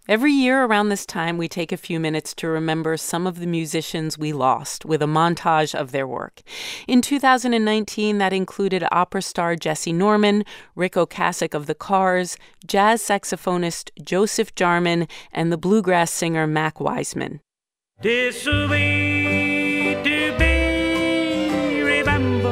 Every year around this time, we take a few minutes to remember some of the musicians we lost with a montage of their work. In 2019, that included opera star Jesse Norman, Rick Ocasek of the Cars, jazz saxophonist Joseph Jarman, and the bluegrass singer Mac Wiseman. This will be to be remembered.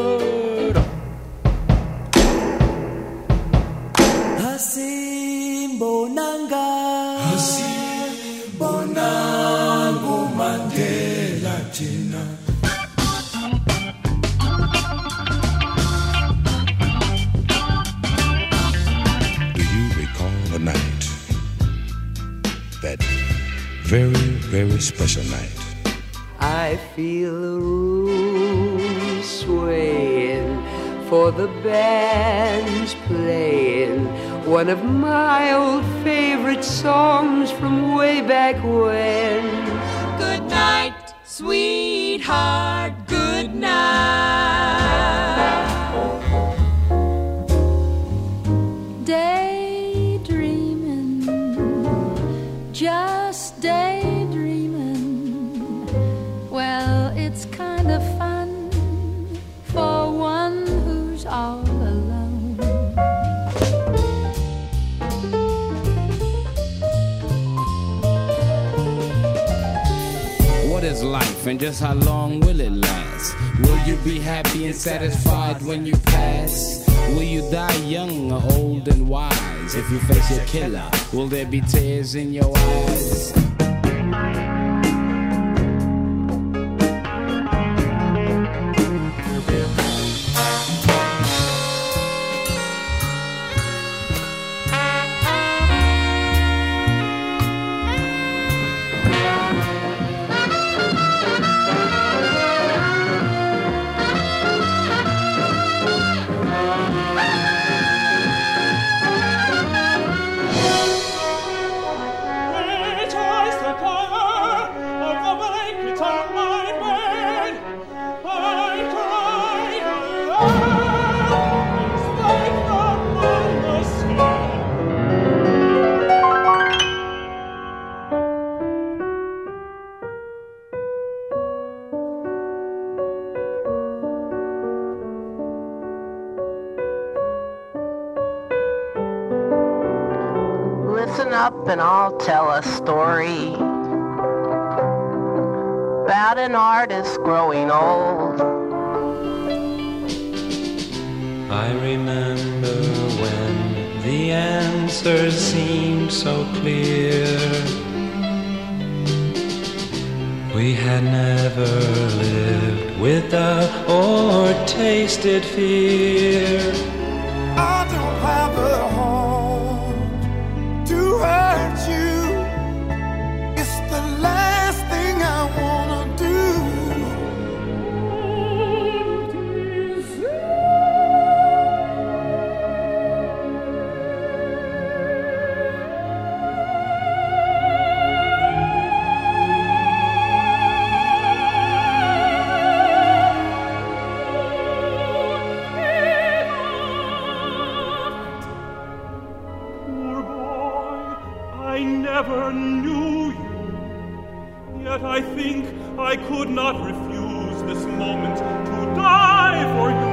Do you recall the night? That very, very special night. I feel the room swaying, for the band's playing one of my old favorite songs from way back when. Good night, sweetheart, good night. Daydreaming, just daydreaming. Well, it's kind of fun for one who's all alone. What is life and just how long will it last? Will you be happy and satisfied when you pass? Will you die young or old and wise? If you face your killer, will there be tears in your eyes? Listen up and I'll tell a story about an artist growing old. I remember when the answers seemed so clear. We had never lived without or tasted fear. I don't have a heart to hurt you. It's the last thing I wanna do. Poor boy, I never knew you. Yet I think I could not refuse this moment to die for you.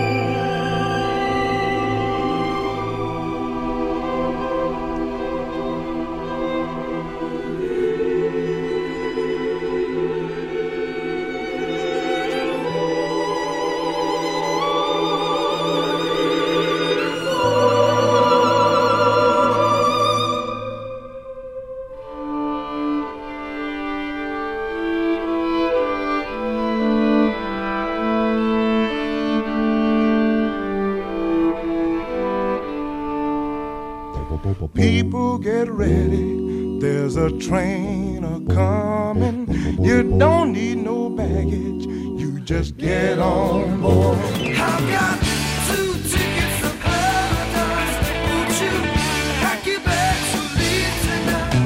People get ready, there's a train a-coming. You don't need no baggage, you just get on board. I've got 2 tickets to paradise. Won't you pack your bags to leave tonight?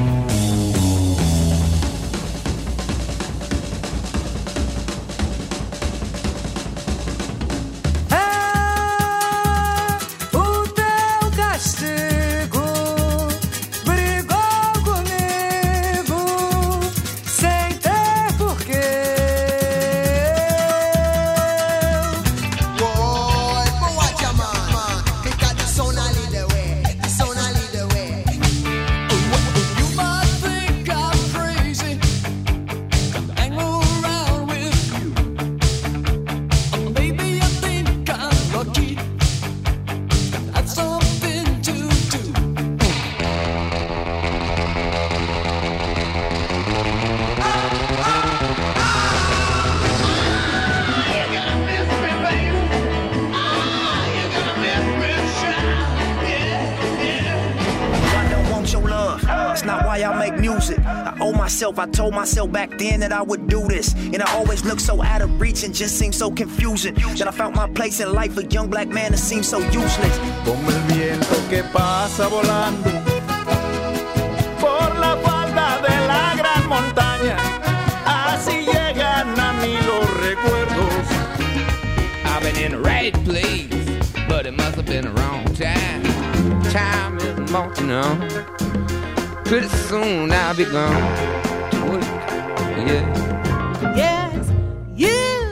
O teu castigo brigou not why I make music. I owe myself, I told myself back then that I would do this. And I always looked so out of reach and just seemed so confusing. That I found my place in life, a young black man that seems so useless. Como el viento que pasa volando por la falda de la gran montaña, así llegan a mí los recuerdos. I've been in the right place, but it must have been the wrong time. Time is marching on. Pretty soon I'll be gone. Yeah. Yes, you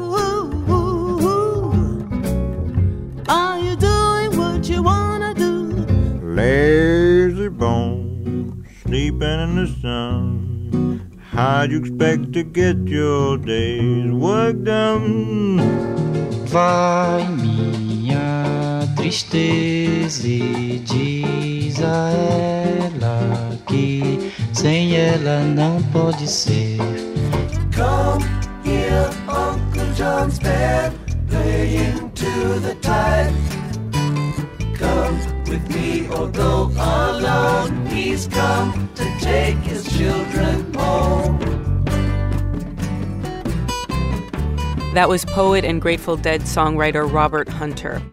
are you doing what you wanna do? Lazy bones sleeping in the sun. How'd you expect to get your day's work done? Vai minha tristeza e diz a ela que sem ela não pode ser. Come hear Uncle John's band playing to the tide. Come with me or go alone. He's come to take his children home. That was poet and Grateful Dead songwriter Robert Hunter.